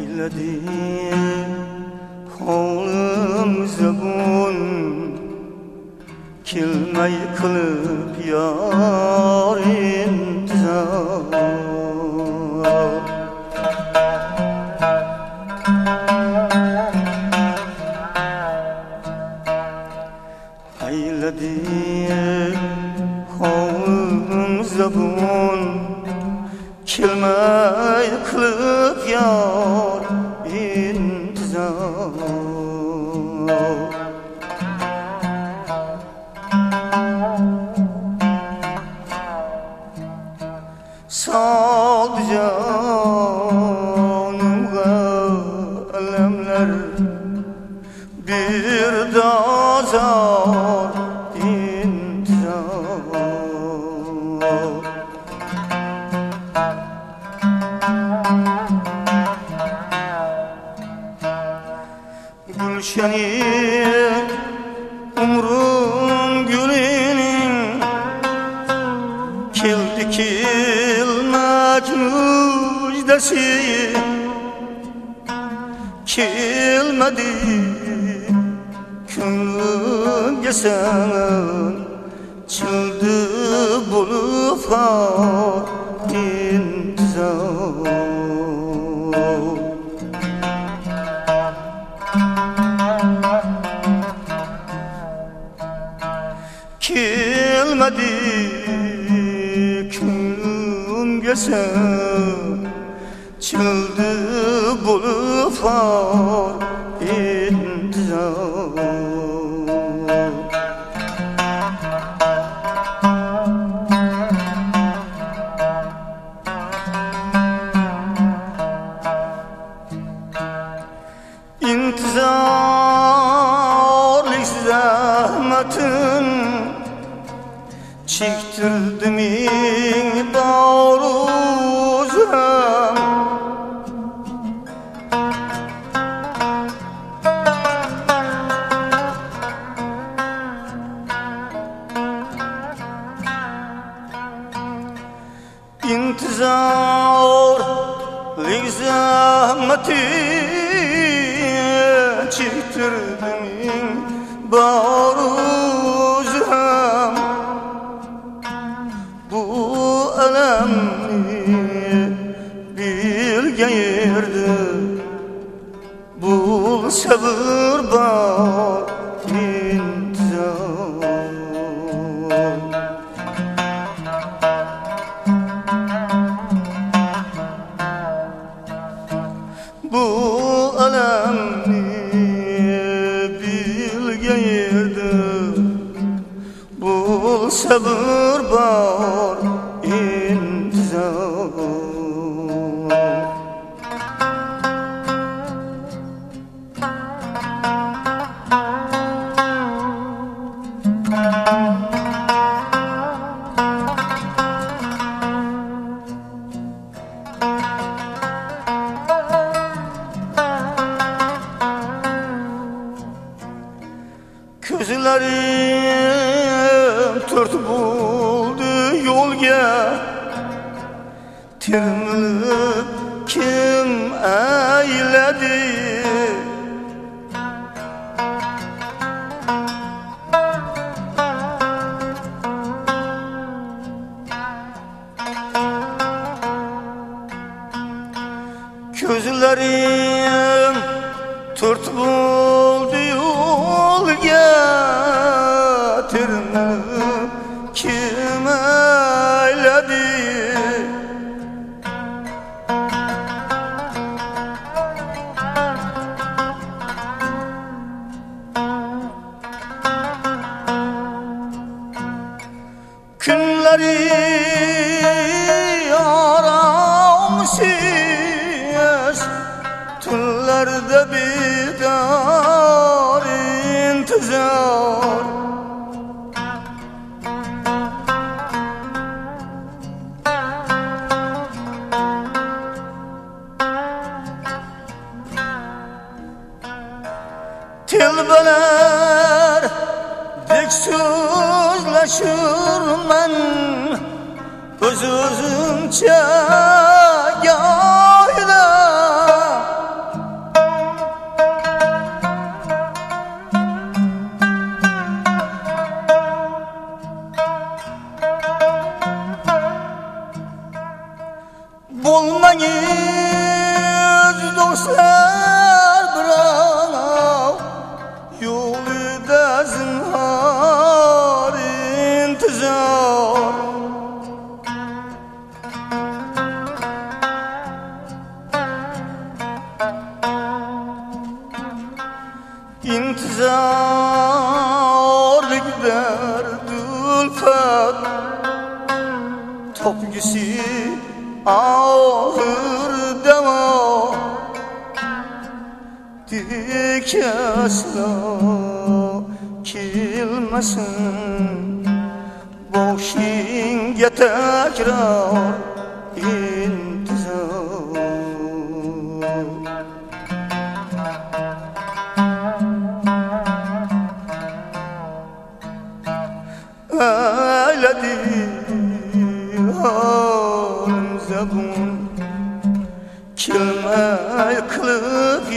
eyledi hovlim zabun kelmay qilib yor intizor eyledi hovlim zabun kelmay qilib yor intizor soldi jonimga alamlar bir dozor intizor gulshani umrum gulinin keldi kelmak mujdasi kelmadi ko'nglimga san childi bo'lib xor intizor kelmadi ko'nglimga san childi bo'lib xor intizor intizorlik zahmatin çektirdim bağruzam intizorlik zahmatin çektirdim bağruzam bu alamni bilgan yerda bul sabr bor intizor bu alamni bilgan yerda bul sabr bor intizor ko'zlarim to'rt bo'ldi yo'lga termilib kim ayladi ko'zlarim to'rt bo'ldi yo'lga termilib kim ayladi kunlari aramsiz tunlarda bedor intizor telbalar dek so'zlashurman o'z-o'zimcha go'yda dostlar bırak yolda zinhar intizar. İntizar gider dülfet topgisi ağır deva dik asla kilmesin boşinge tekrar intizar. Öyledir halim zebun kilme kılıp